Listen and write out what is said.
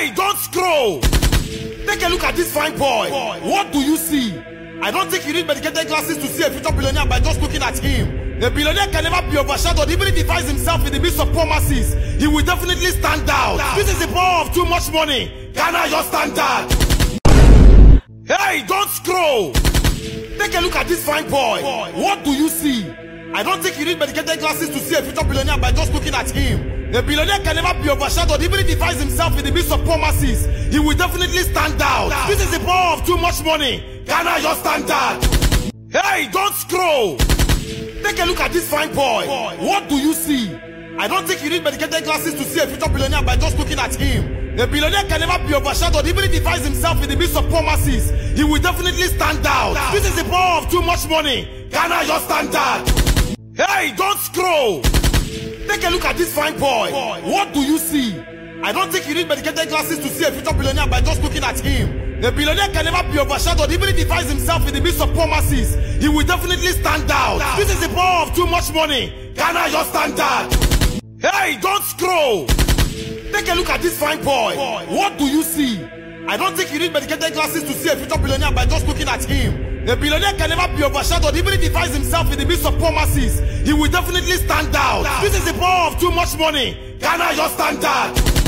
Hey, don't scroll! Take a look at this fine boy. What do you see? I don't think you need medicated glasses to see a future billionaire by just looking at him. A billionaire can never be overshadowed even if he finds himself in the midst of poor masses. He will definitely stand out. This is the power of too much money. Ghana your standard. Hey, don't scroll! Take a look at this fine boy. What do you see? I don't think you need medicated glasses to see a future billionaire by just looking at him. A billionaire can never be overshadowed even if he finds himself in the midst of poor masses. He will definitely stand out. This is the power of too much money. Ghana your standard. Hey, don't scroll! Take a look at this fine boy. What do you see? I don't think you need medicated glasses to see a future billionaire by just looking at him. A billionaire can never be overshadowed even if he finds himself in the midst of poor masses. He will definitely stand out. This is the power of too much money. Ghana your standard. Hey, don't scroll! Take a look at this fine boy. What do you see? I don't think you need medicated glasses to see a future billionaire by just looking at him. A billionaire can never be overshadowed even if he finds himself in the midst of poor masses. He will definitely stand out. This is the power of too much money. Ghana your standard. Hey, don't scroll! Take a look at this fine boy. What do you see? I don't think you need medicated glasses to see a future billionaire by just looking at him. A billionaire can never be overshadowed even if he finds himself in the midst of poor masses. He will definitely stand out. This is the power of too much money. Ghana your standard.